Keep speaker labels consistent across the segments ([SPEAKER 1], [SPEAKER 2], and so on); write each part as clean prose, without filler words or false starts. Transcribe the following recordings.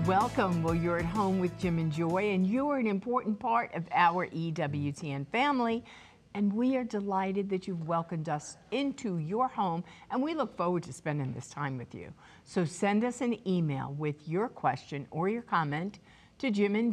[SPEAKER 1] Welcome. Well, you're at home with Jim and Joy, and you are an important part of our EWTN family. And we are delighted that you've welcomed us into your home, and we look forward to spending this time with you. So send us an email with your question or your comment to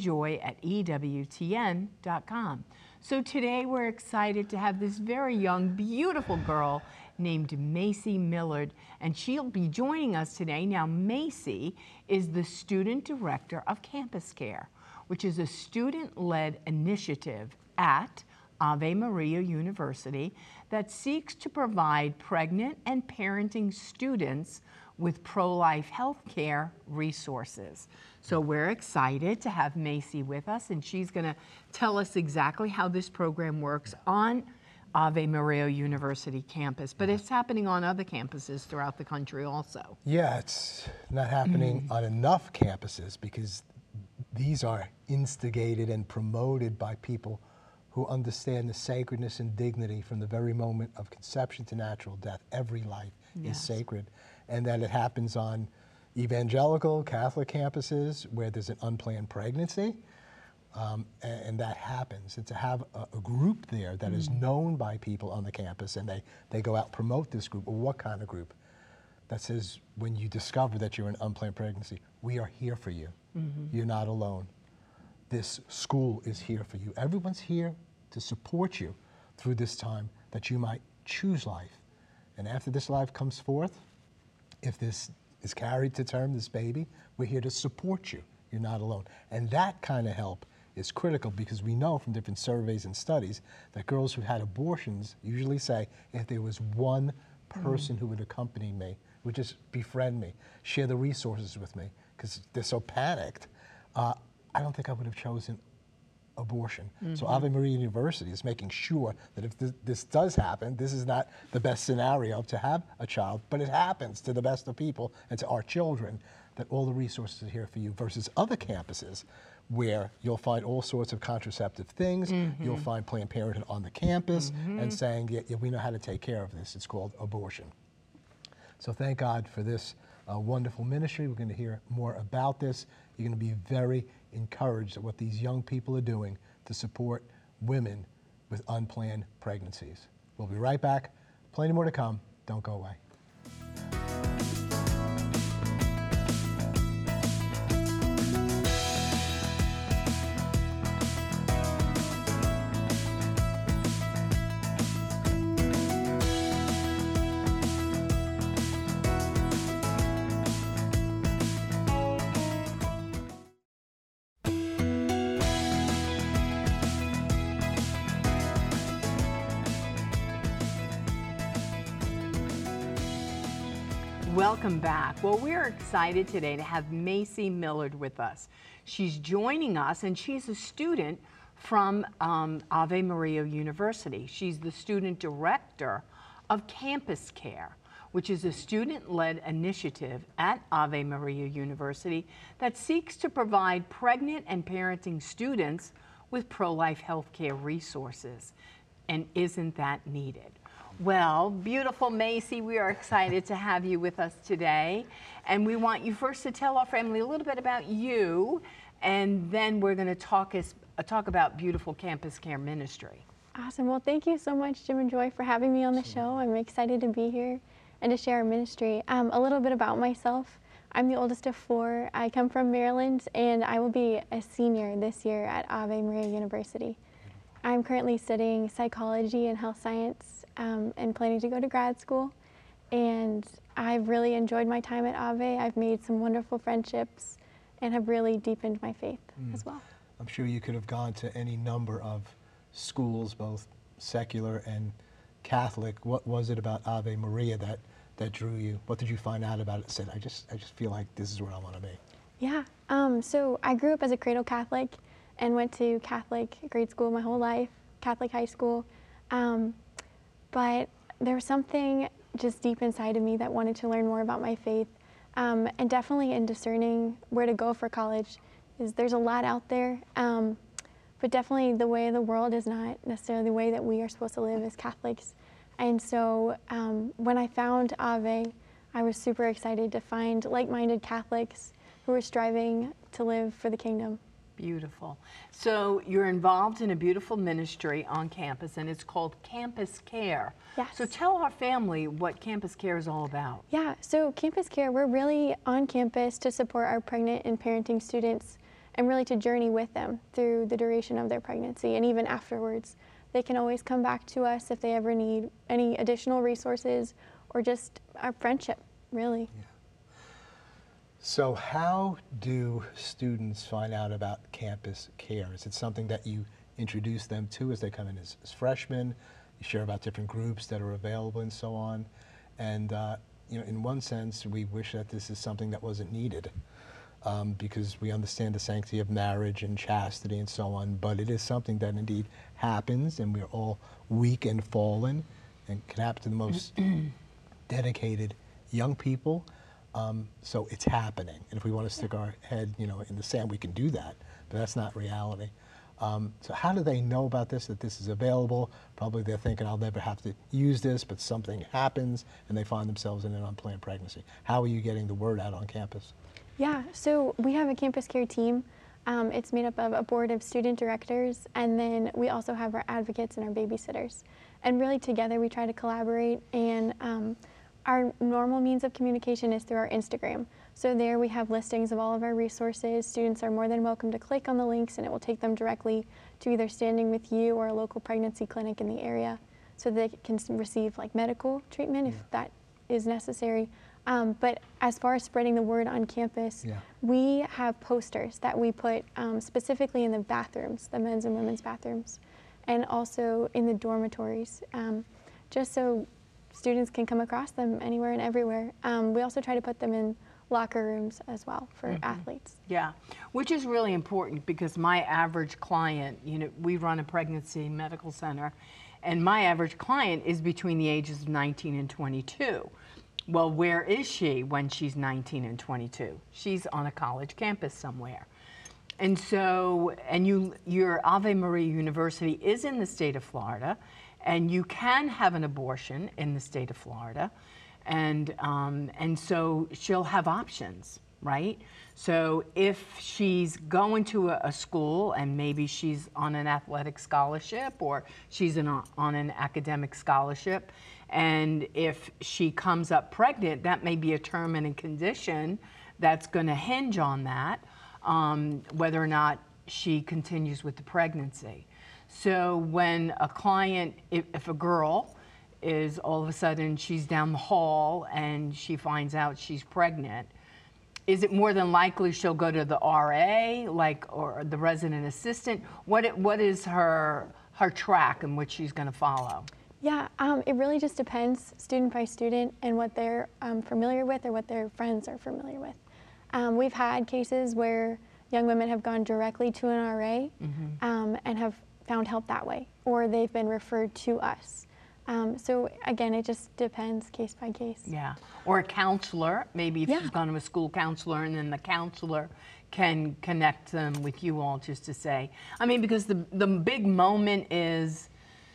[SPEAKER 1] jimandjoy@ewtn.com. So today we're excited to have this very young, beautiful girl named Macy Millard, and she'll be joining us today. Now, Macy is the Student Director of Campus Care, which is a student-led initiative at Ave Maria University that seeks to provide pregnant and parenting students with pro-life health care resources. So we're excited to have Macy with us, and she's going to tell us exactly how this program works on Ave Maria University campus, but it's happening on other campuses throughout the country also.
[SPEAKER 2] Yeah, it's not happening on enough campuses because these are instigated and promoted by people who understand the sacredness and dignity from the very moment of conception to natural death. Every life is sacred, and that it happens on evangelical Catholic campuses where there's an unplanned pregnancy, and that happens. And to have a group there that is known by people on the campus, and they go out and promote this group. Well, what kind of group? That says when you discover that you're in unplanned pregnancy, we are here for you. You're not alone. This school is here for you. Everyone's here to support you through this time that you might choose life. And after this life comes forth, if this is carried to term, this baby, we're here to support you. You're not alone. And that kind of help is critical because we know from different surveys and studies that girls who had abortions usually say, if there was one person who would accompany me, would just befriend me, share the resources with me, because they're so panicked, I don't think I would have chosen abortion. So Ave Maria University is making sure that if this does happen, this is not the best scenario to have a child, but it happens to the best of people and to our children, that all the resources are here for you, versus other campuses where you'll find all sorts of contraceptive things, you'll find Planned Parenthood on the campus and saying, yeah, we know how to take care of this. It's called abortion. So thank God for this wonderful ministry. We're going to hear more about this. You're going to be very encouraged at what these young people are doing to support women with unplanned pregnancies. We'll be right back. Plenty more to come. Don't go away.
[SPEAKER 1] Welcome back. Well, we're excited today to have Macy Millard with us. She's joining us, and she's a student from Ave Maria University. She's the student director of Campus Care, which is a student-led initiative at Ave Maria University that seeks to provide pregnant and parenting students with pro-life healthcare resources. And isn't that needed? Well, beautiful Macy, we are excited to have you with us today. And we want you first to tell our family a little bit about you, and then we're going to talk about beautiful Campus Care ministry.
[SPEAKER 3] Awesome. Well, thank you so much, Jim and Joy, for having me on the show. I'm excited to be here and to share our ministry. A little bit about myself. I'm the oldest of four. I come from Maryland, and I will be a senior this year at Ave Maria University. I'm currently studying psychology and health science and planning to go to grad school. And I've really enjoyed my time at Ave. I've made some wonderful friendships and have really deepened my faith as well.
[SPEAKER 2] I'm sure you could have gone to any number of schools, both secular and Catholic. What was it about Ave Maria that drew you? What did you find out about it? Said, I just feel like this is where I want to be.
[SPEAKER 3] Yeah. So I grew up as a cradle Catholic and went to Catholic grade school my whole life, Catholic high school. But there was something just deep inside of me that wanted to learn more about my faith. And definitely in discerning where to go for college, there's a lot out there. But definitely the way of the world is not necessarily the way that we are supposed to live as Catholics. And so when I found Ave, I was super excited to find like-minded Catholics who were striving to live for the kingdom.
[SPEAKER 1] Beautiful. So you're involved in a beautiful ministry on campus, and it's called Campus Care.
[SPEAKER 3] Yes.
[SPEAKER 1] So tell our family what Campus Care is all about.
[SPEAKER 3] Yeah, so Campus Care, we're really on campus to support our pregnant and parenting students and really to journey with them through the duration of their pregnancy and even afterwards. They can always come back to us if they ever need any additional resources or just our friendship, really.
[SPEAKER 2] Yeah. So how do students find out about Campus Care? Is it something that you introduce them to as they come in as freshmen? You share about different groups that are available and so on. And you know, in one sense, we wish that this is something that wasn't needed because we understand the sanctity of marriage and chastity and so on, but it is something that indeed happens, and we're all weak and fallen, and can happen to the most dedicated young people. So it's happening, and if we want to stick our head, you know, in the sand, we can do that, but that's not reality. So how do they know about this, that this is available? Probably they're thinking, I'll never have to use this, but something happens, and they find themselves in an unplanned pregnancy. How are you getting the word out on campus?
[SPEAKER 3] Yeah, so we have a Campus Care team. It's made up of a board of student directors, and then we also have our advocates and our babysitters. And really together we try to collaborate, and our normal means of communication is through our Instagram. So there we have listings of all of our resources. Students are more than welcome to click on the links, and it will take them directly to either Standing With You or a local pregnancy clinic in the area, so they can receive like medical treatment if that is necessary. But as far as spreading the word on campus, we have posters that we put specifically in the bathrooms, the men's and women's bathrooms, and also in the dormitories, just so students can come across them anywhere and everywhere. We also try to put them in locker rooms as well for athletes.
[SPEAKER 1] Yeah, which is really important because my average client, you know, we run a pregnancy medical center, and my average client is between the ages of 19 and 22. Well, where is she when she's 19 and 22? She's on a college campus somewhere. And so, your Ave Maria University is in the state of Florida, and you can have an abortion in the state of Florida. And so she'll have options, right? So if she's going to a school and maybe she's on an athletic scholarship or she's on an academic scholarship, and if she comes up pregnant, that may be a term and a condition that's going to hinge on that, whether or not she continues with the pregnancy. So when a client, if a girl is all of a sudden she's down the hall and she finds out she's pregnant, is it more than likely she'll go to the RA, or the resident assistant? What is her track in which she's going to follow?
[SPEAKER 3] Yeah, it really just depends student by student and what they're familiar with or what their friends are familiar with. We've had cases where young women have gone directly to an RA and have found help that way, or they've been referred to us. So again, it just depends case by case.
[SPEAKER 1] Yeah, or a counselor, maybe if she's gone to a school counselor, and then the counselor can connect them with you all just to say, I mean, because the big moment is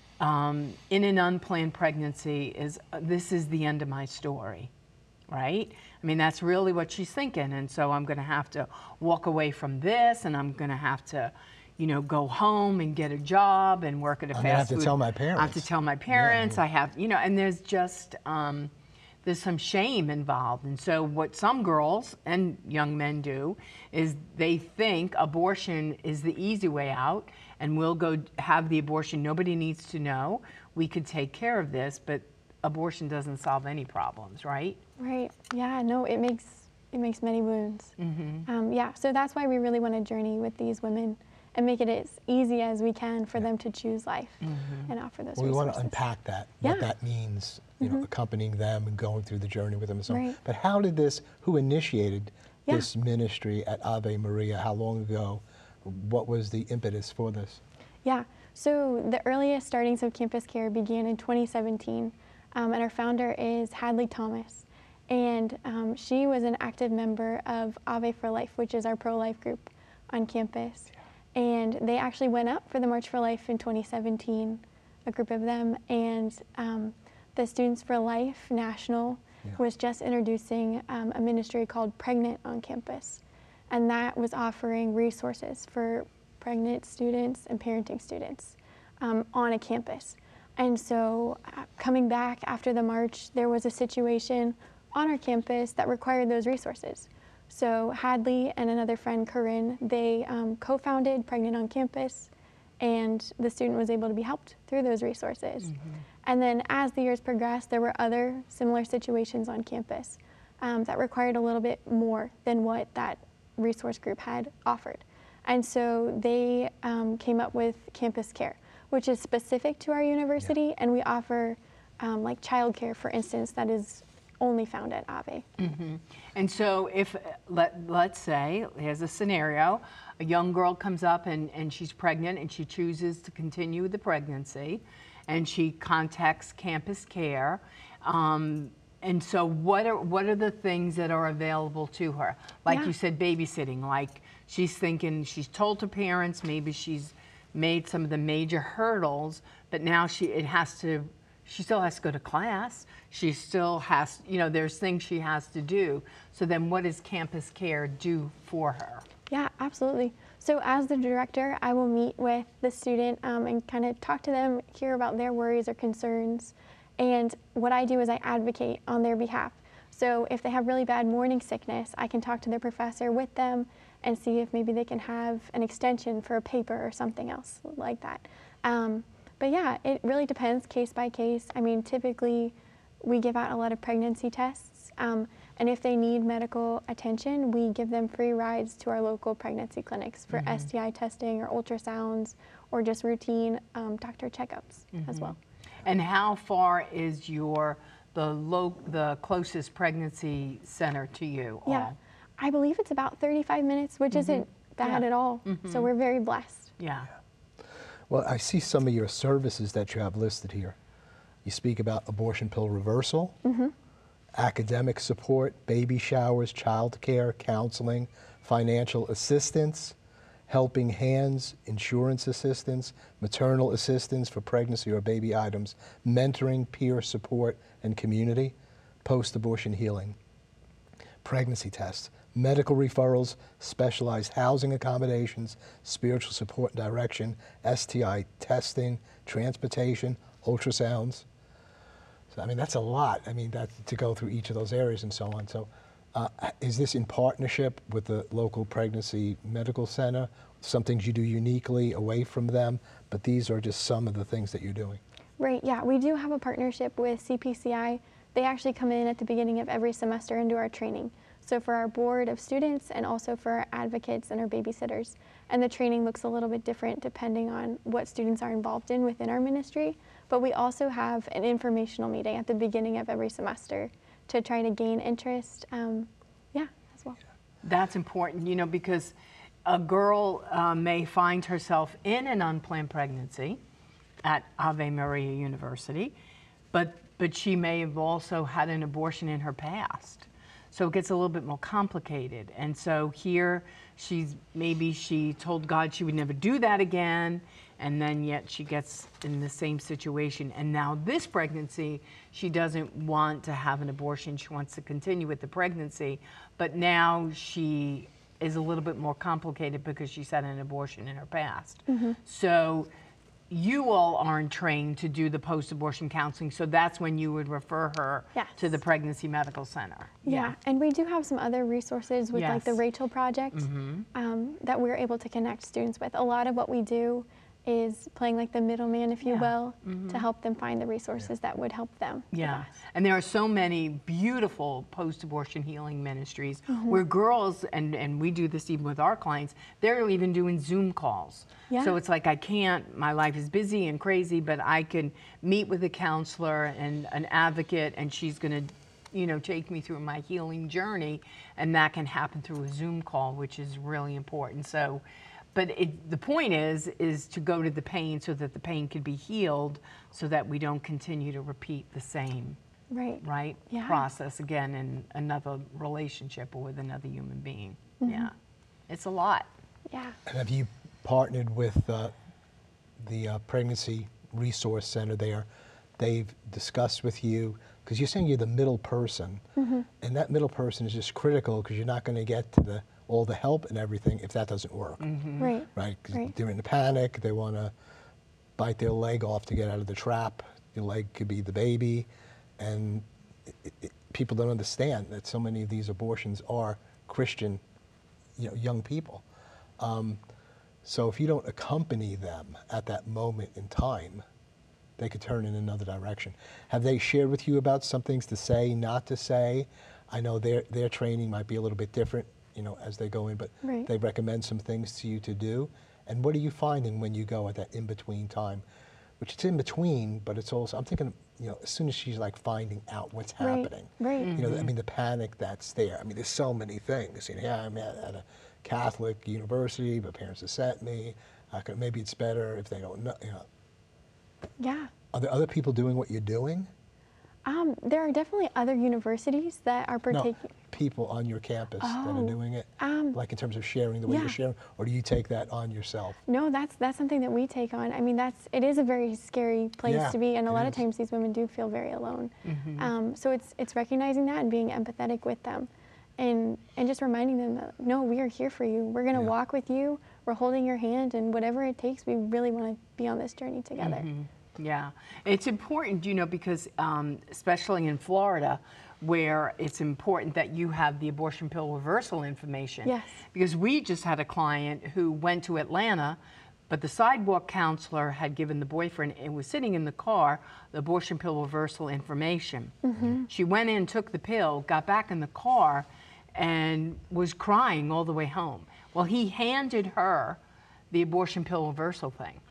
[SPEAKER 1] in an unplanned pregnancy is this is the end of my story, right? I mean, that's really what she's thinking, and so I'm going to have to walk away from this, and I'm going to have to, you know, go home and get a job and work at a fast food.
[SPEAKER 2] I have to tell my parents.
[SPEAKER 1] I have to tell my parents. I have, you know, and there's just there's some shame involved. And so what some girls and young men do is they think abortion is the easy way out, and we'll go have the abortion. Nobody needs to know. We could take care of this, but abortion doesn't solve any problems, right?
[SPEAKER 3] Right. Yeah. No, it makes many wounds. Yeah. So that's why we really want to journey with these women and make it as easy as we can for them to choose life and offer those resources.
[SPEAKER 2] We want to unpack that, what that means, you know, accompanying them and going through the journey with them and so on. But how did who initiated this ministry at Ave Maria? How long ago? What was the impetus for this?
[SPEAKER 3] Yeah, so the earliest startings of Campus Care began in 2017, and our founder is Hadley Thomas. And she was an active member of Ave for Life, which is our pro-life group on campus. And they actually went up for the March for Life in 2017, a group of them, and the Students for Life National was just introducing a ministry called Pregnant on campus. and that was offering resources for pregnant students and parenting students on a campus. And so coming back after the march, there was a situation on our campus that required those resources. So Hadley and another friend, Corinne, they co-founded Pregnant on Campus, and the student was able to be helped through those resources. And then as the years progressed, there were other similar situations on campus that required a little bit more than what that resource group had offered. And so they came up with Campus Care, which is specific to our university, and we offer like childcare, for instance, that is only found at Ave.
[SPEAKER 1] And so if, let's say, here's a scenario, a young girl comes up and she's pregnant and she chooses to continue the pregnancy, and she contacts Campus Care. And so what are the things that are available to her? Like you said, babysitting, like she's thinking, she's told her parents, maybe she's made some of the major hurdles, but now she still has to go to class. She still has, there's things she has to do. So then what does Campus Care do for her?
[SPEAKER 3] Yeah, absolutely. So as the director, I will meet with the student and kind of talk to them, hear about their worries or concerns. And what I do is I advocate on their behalf. So if they have really bad morning sickness, I can talk to their professor with them and see if maybe they can have an extension for a paper or something else like that. But yeah, it really depends case by case. I mean, typically we give out a lot of pregnancy tests, and if they need medical attention, we give them free rides to our local pregnancy clinics for STI testing or ultrasounds or just routine doctor checkups as well.
[SPEAKER 1] And how far is the closest pregnancy center to you?
[SPEAKER 3] Yeah, I believe it's about 35 minutes, which isn't bad at all. So we're very blessed.
[SPEAKER 1] Yeah.
[SPEAKER 2] Well, I see some of your services that you have listed here. You speak about abortion pill reversal, academic support, baby showers, child care, counseling, financial assistance, helping hands, insurance assistance, maternal assistance for pregnancy or baby items, mentoring, peer support, and community, post-abortion healing, pregnancy tests, medical referrals, specialized housing accommodations, spiritual support and direction, STI testing, transportation, ultrasounds. So, I mean, that's a lot. I mean, to go through each of those areas and so on. So is this in partnership with the local pregnancy medical center? Some things you do uniquely away from them, but these are just some of the things that you're doing.
[SPEAKER 3] Right, yeah, we do have a partnership with CPCI. They actually come in at the beginning of every semester and do our training. So for our board of students and also for our advocates and our babysitters. And the training looks a little bit different depending on what students are involved in within our ministry. But we also have an informational meeting at the beginning of every semester to try to gain interest, as well.
[SPEAKER 1] That's important, because a girl may find herself in an unplanned pregnancy at Ave Maria University, but she may have also had an abortion in her past. So it gets a little bit more complicated. And so here maybe she told God she would never do that again, and then yet she gets in the same situation. And now this pregnancy, she doesn't want to have an abortion. She wants to continue with the pregnancy, but now she is a little bit more complicated because she's had an abortion in her past. So you all aren't trained to do the post-abortion counseling, so that's when you would refer her to the Pregnancy Medical Center.
[SPEAKER 3] Yeah, and we do have some other resources with like the Rachel Project that we're able to connect students with. A lot of what we do is playing like the middleman, if you will, to help them find the resources that would help them.
[SPEAKER 1] Yeah, and there are so many beautiful post-abortion healing ministries where girls, and we do this even with our clients, they're even doing Zoom calls. So it's like, my life is busy and crazy, but I can meet with a counselor and an advocate, and she's gonna take me through my healing journey, and that can happen through a Zoom call, which is really important. So, but the point is to go to the pain so that the pain can be healed, so that we don't continue to repeat the same process again in another relationship or with another human being. Yeah, it's a lot.
[SPEAKER 3] Yeah.
[SPEAKER 2] And have you partnered with the Pregnancy Resource Center there? They've discussed with you, because you're saying you're the middle person, and that middle person is just critical because you're not going to get to the all the help and everything if that doesn't work,
[SPEAKER 3] Right.
[SPEAKER 2] right? 'Cause
[SPEAKER 3] Right.
[SPEAKER 2] they're in a panic, they want to bite their leg off to get out of the trap. The leg could be the baby, and people don't understand that so many of these abortions are Christian, young people. So if you don't accompany them at that moment in time, they could turn in another direction. Have they shared with you about some things to say, not to say? I know their training might be a little bit different, as they go in, but
[SPEAKER 3] Right.
[SPEAKER 2] they recommend some things to you to do. And what are you finding when you go at that in-between time? Which it's in between, but it's also, I'm thinking, as soon as she's like finding out what's
[SPEAKER 3] Right.
[SPEAKER 2] happening.
[SPEAKER 3] Right.
[SPEAKER 2] I mean, the panic that's there. I mean, there's so many things. Yeah, I'm at a Catholic university, but parents have sent me. Maybe it's better if they don't know.
[SPEAKER 3] Yeah.
[SPEAKER 2] Are there other people doing what you're doing?
[SPEAKER 3] There are definitely other universities that are
[SPEAKER 2] No,
[SPEAKER 3] partaking.
[SPEAKER 2] people on your campus that are
[SPEAKER 3] Oh,
[SPEAKER 2] doing it,
[SPEAKER 3] um,
[SPEAKER 2] like in terms of sharing the way
[SPEAKER 3] yeah.
[SPEAKER 2] you're sharing, or do you take that on yourself?
[SPEAKER 3] No, that's something that we take on. I mean, it is a very scary place
[SPEAKER 2] Yeah,
[SPEAKER 3] to be, and a
[SPEAKER 2] it
[SPEAKER 3] lot of
[SPEAKER 2] is.
[SPEAKER 3] times these women do feel very alone. So it's recognizing that and being empathetic with them, and just reminding them that no, we are here for you. We're gonna
[SPEAKER 2] Yeah.
[SPEAKER 3] walk with you. We're holding your hand, and whatever it takes, we really want to be on this journey together.
[SPEAKER 1] Yeah, it's important, because especially in Florida, where it's important that you have the abortion pill reversal information.
[SPEAKER 3] Yes.
[SPEAKER 1] Because we just had a client who went to Atlanta, but the sidewalk counselor had given the boyfriend, and was sitting in the car, the abortion pill reversal information. She went in, took the pill, got back in the car, and was crying all the way home. Well, he handed her the abortion pill reversal thing.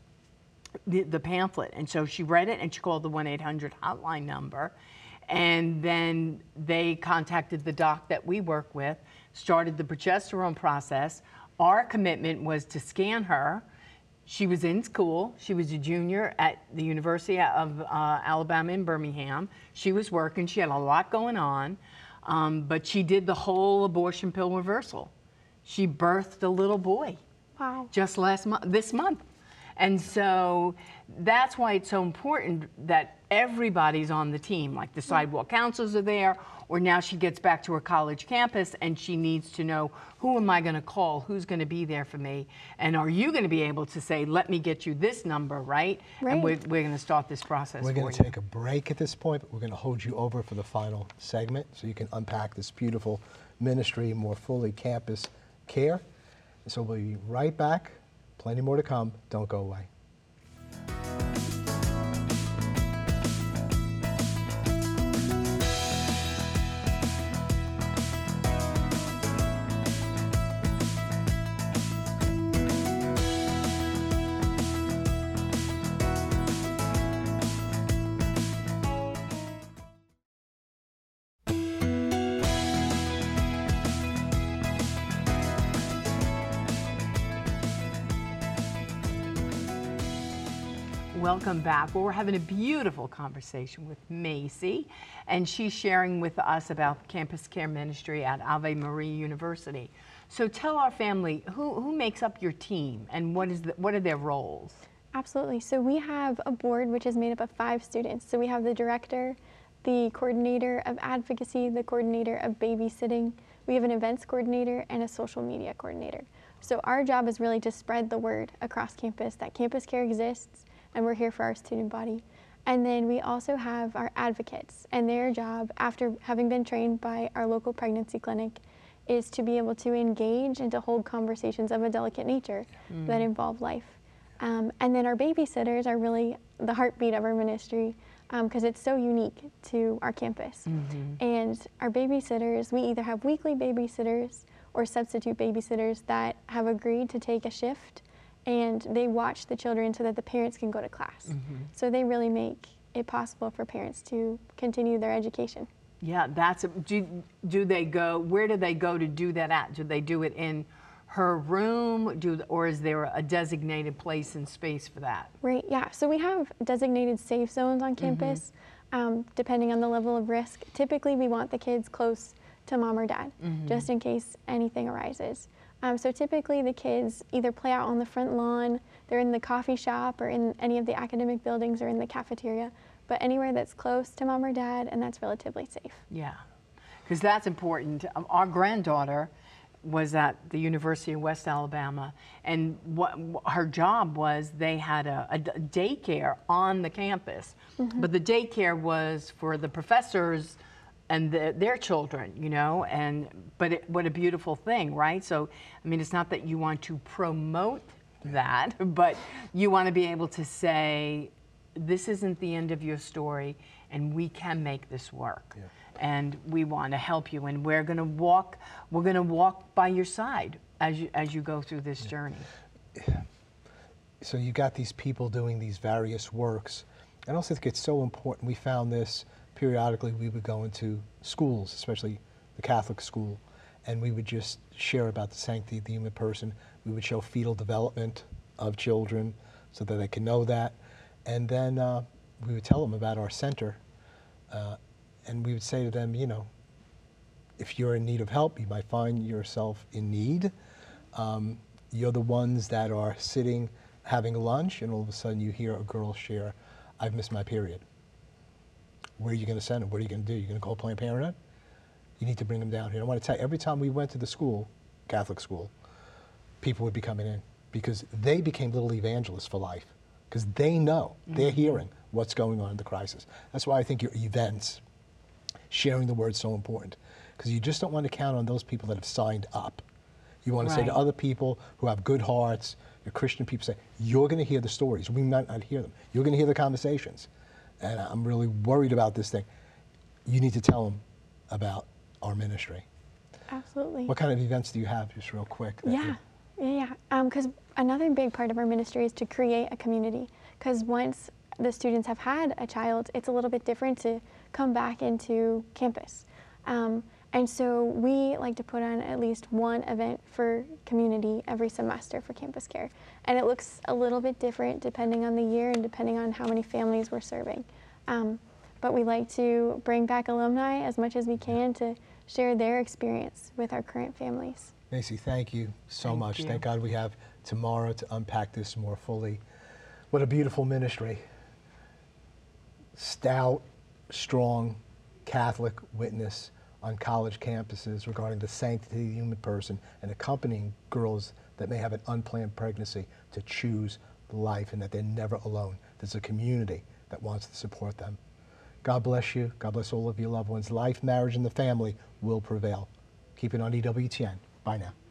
[SPEAKER 1] The pamphlet, and so she read it and she called the 1-800 hotline number, and then they contacted the doc that we work with, started the progesterone process. Our commitment was to scan her. She was in school. She was a junior at the University of Alabama in Birmingham. She was working. She had a lot going on, but she did the whole abortion pill reversal. She birthed a little boy
[SPEAKER 3] Wow.
[SPEAKER 1] just this month. And so that's why it's so important that everybody's on the team, like the sidewalk counselors are there, or now she gets back to her college campus and she needs to know, who am I going to call? Who's going to be there for me? And are you going to be able to say, let me get you this number, right? And we're going to start this process
[SPEAKER 2] We're
[SPEAKER 1] for
[SPEAKER 2] going
[SPEAKER 1] you.
[SPEAKER 2] to take a break at this point, but we're going to hold you over for the final segment so you can unpack this beautiful ministry more fully, campus care. And so we'll be right back. Plenty more to come. Don't go away.
[SPEAKER 1] Welcome back. Well, we're having a beautiful conversation with Macy, and she's sharing with us about campus care ministry at Ave Maria University. So tell our family, who makes up your team, and what are their roles?
[SPEAKER 3] Absolutely. So we have a board which is made up of 5 students. So we have the director, the coordinator of advocacy, the coordinator of babysitting. We have an events coordinator and a social media coordinator. So our job is really to spread the word across campus that campus care exists, and we're here for our student body. And then we also have our advocates, and their job, after having been trained by our local pregnancy clinic, is to be able to engage and to hold conversations of a delicate nature that involve life. And then our babysitters are really the heartbeat of our ministry, because it's so unique to our campus. And our babysitters, we either have weekly babysitters or substitute babysitters that have agreed to take a shift, and they watch the children so that the parents can go to class. So they really make it possible for parents to continue their education.
[SPEAKER 1] Yeah, do they go, where do they go to do that at? Do they do it in her room, or is there a designated place and space for that?
[SPEAKER 3] Right, yeah, so we have designated safe zones on campus, depending on the level of risk. Typically, we want the kids close to mom or dad, just in case anything arises. So typically the kids either play out on the front lawn, they're in the coffee shop, or in any of the academic buildings, or in the cafeteria, but anywhere that's close to mom or dad and that's relatively safe.
[SPEAKER 1] Yeah, because that's important. Our granddaughter was at the University of West Alabama, and what her job was, they had a daycare on the campus, but the daycare was for the professors and their children, you know, but what a beautiful thing, right? So, I mean, it's not that you want to promote that, but you want to be able to say, this isn't the end of your story, and we can make this work. Yeah. And we want to help you, and we're going to walk by your side as you go through this journey.
[SPEAKER 2] So you got these people doing these various works. I also think it's so important. We found this periodically. We would go into schools, especially the Catholic school, and we would just share about the sanctity of the human person. We would show fetal development of children so that they can know that. And then we would tell them about our center. And we would say to them, you know, if you're in need of help, you might find yourself in need. You're the ones that are sitting having lunch, and all of a sudden you hear a girl share, I've missed my period. Where are you going to send them? What are you going to do? You're going to call Planned Parenthood? You need to bring them down here. I want to tell you, every time we went to the school, Catholic school, people would be coming in because they became little evangelists for life because they know, they're hearing what's going on in the crisis. That's why I think your events, sharing the word is so important, because you just don't want to count on those people that have signed up. You want to say to other people who have good hearts, your Christian people, say, you're going to hear the stories. We might not hear them. You're going to hear the conversations. And I'm really worried about this thing. You need to tell them about our ministry.
[SPEAKER 3] Absolutely.
[SPEAKER 2] What kind of events do you have, just real quick?
[SPEAKER 3] Because another big part of our ministry is to create a community. Because once the students have had a child, it's a little bit different to come back into campus. And so we like to put on at least one event for community every semester for Campus Care. And it looks a little bit different depending on the year and depending on how many families we're serving. But we like to bring back alumni as much as we can to share their experience with our current families.
[SPEAKER 2] Macy, thank you so much. Thank God we have tomorrow to unpack this more fully. What a beautiful ministry. Stout, strong Catholic witness on college campuses regarding the sanctity of the human person and accompanying girls that may have an unplanned pregnancy to choose life and that they're never alone. There's a community that wants to support them. God bless you. God bless all of your loved ones. Life, marriage, and the family will prevail. Keep it on EWTN. Bye now.